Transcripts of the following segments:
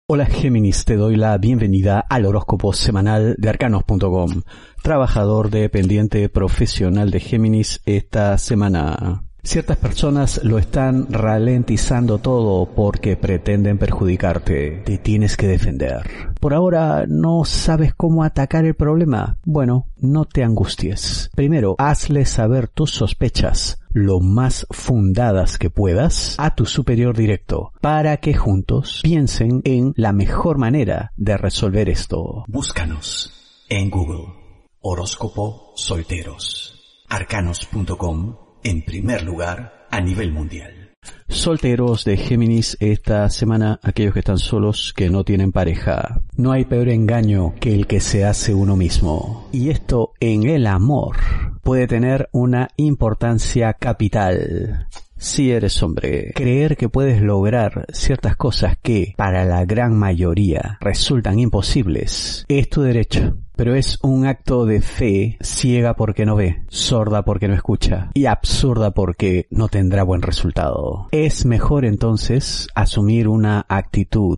Hola Géminis, te doy la bienvenida al horóscopo semanal de Arcanos.com, trabajador dependiente profesional de Géminis esta semana. Ciertas personas lo están ralentizando todo porque pretenden perjudicarte. Te tienes que defender. Por ahora no sabes cómo atacar el problema. Bueno, no te angusties. Primero, hazle saber tus sospechas, lo más fundadas que puedas, a tu superior directo, para que juntos piensen en la mejor manera de resolver esto. Búscanos en Google. Horóscopo Solteros. Arcanos.com. En primer lugar, a nivel mundial. Solteros de Géminis esta semana, aquellos que están solos, que no tienen pareja. No hay peor engaño que el que se hace uno mismo. Y esto en el amor puede tener una importancia capital. Si eres hombre, creer que puedes lograr ciertas cosas que, para la gran mayoría, resultan imposibles, es tu derecho. Pero es un acto de fe ciega porque no ve, sorda porque no escucha y absurda porque no tendrá buen resultado. Es mejor entonces asumir una actitud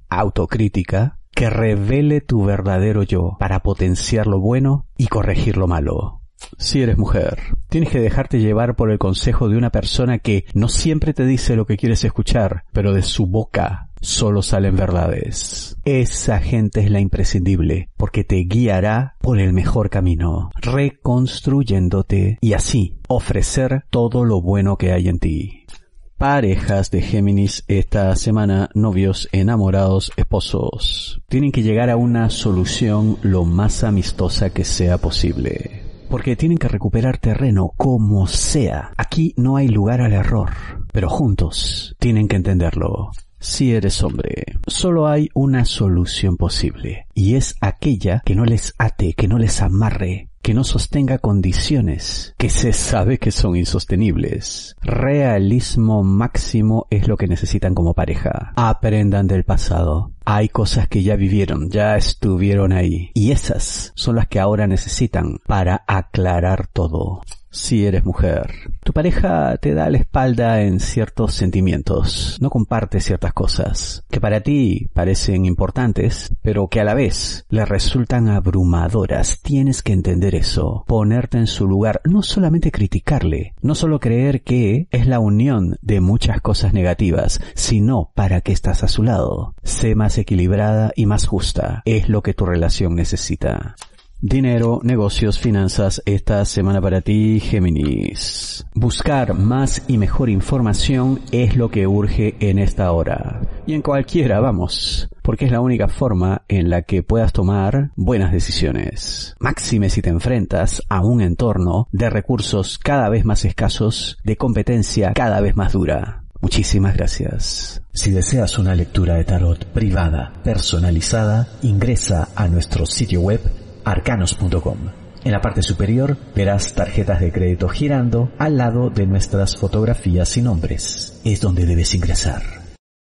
autocrítica que revele tu verdadero yo para potenciar lo bueno y corregir lo malo. Si eres mujer, tienes que dejarte llevar por el consejo de una persona que no siempre te dice lo que quieres escuchar, pero de su boca solo salen verdades. Esa gente es la imprescindible, porque te guiará por el mejor camino, reconstruyéndote y así ofrecer todo lo bueno que hay en ti. Parejas de Géminis esta semana, novios, enamorados, esposos, tienen que llegar a una solución lo más amistosa que sea posible. Porque tienen que recuperar terreno como sea. Aquí no hay lugar al error, pero juntos tienen que entenderlo. Si eres hombre, solo hay una solución posible, y es aquella que no les ate, que no les amarre, que no sostenga condiciones que se sabe que son insostenibles. Realismo máximo es lo que necesitan como pareja. Aprendan del pasado. Hay cosas que ya vivieron, ya estuvieron ahí, y esas son las que ahora necesitan para aclarar todo. Si eres mujer, tu pareja te da la espalda en ciertos sentimientos, no comparte ciertas cosas que para ti parecen importantes, pero que a la vez le resultan abrumadoras. Tienes que entender eso, ponerte en su lugar, no solamente criticarle, no solo creer que es la unión de muchas cosas negativas, sino para que estás a su lado. Sé más equilibrada y más justa, es lo que tu relación necesita. Dinero, negocios, finanzas, esta semana para ti, Géminis. Buscar más y mejor información es lo que urge en esta hora. Y en cualquiera, vamos, porque es la única forma en la que puedas tomar buenas decisiones. Máxime si te enfrentas a un entorno de recursos cada vez más escasos, de competencia cada vez más dura. Muchísimas gracias. Si deseas una lectura de tarot privada, personalizada, ingresa a nuestro sitio web arcanos.com. En la parte superior verás tarjetas de crédito girando al lado de nuestras fotografías y nombres. Es donde debes ingresar.